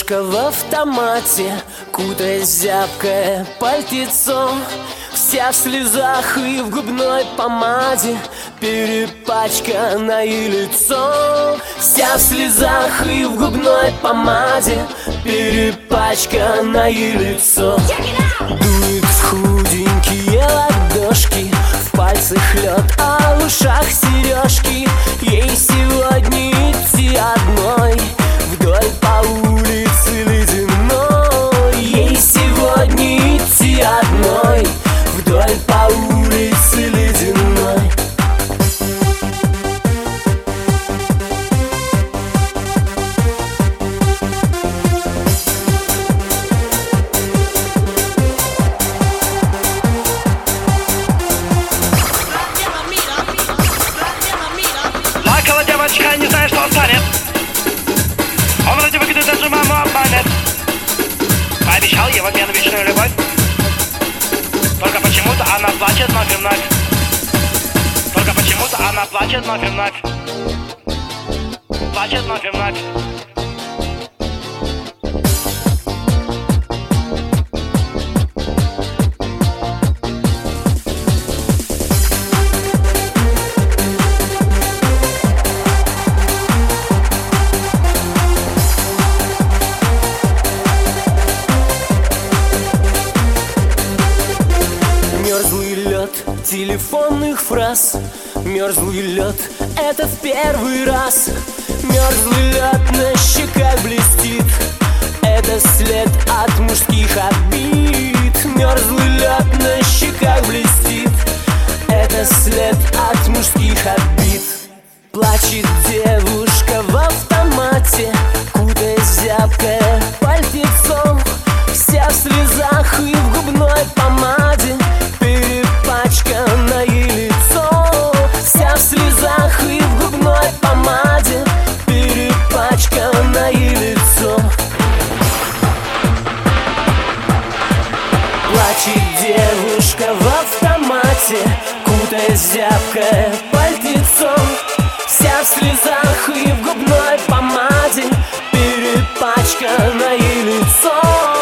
Девушка в автомате, кутаясь в зябкое пальтецо, вся в слезах и в губной помаде, перепачканное лицо. Вся в слезах и в губной помаде, перепачканное лицо. Дует в худенькие ладошки, в пальцах лед, а в ушах сережки. Ей сегодня идти одной вдоль по улице ледяной. Ей сегодня идти одной вдоль по улице ледяной. Плакала девочка, не знаю, что станет. Он вроде выглядит, даже маму обманет. Пообещал ей в обмен вечную любовь. Только почему-то она плачет вновь и вновь. Только почему-то она плачет вновь и вновь. Плачет вновь и вновь. Мерзлый лед телефонных фраз, мерзлый лед — это в первый раз. Мерзлый лед на щеках блестит, это след от мужских обид. Мерзлый лед на щеках блестит, это след от мужских обид. Плачет девушка в автомате, кутаясь в зябкое пальтецо, вся в слезах и в губной помаде, перепачканное лицо. Вся в слезах и в губной помаде, перепачканное лицо. Плачет девушка в автомате, кутаясь в зябкое пальтецо, вся в слезах и в губной помаде, перепачканное лицо.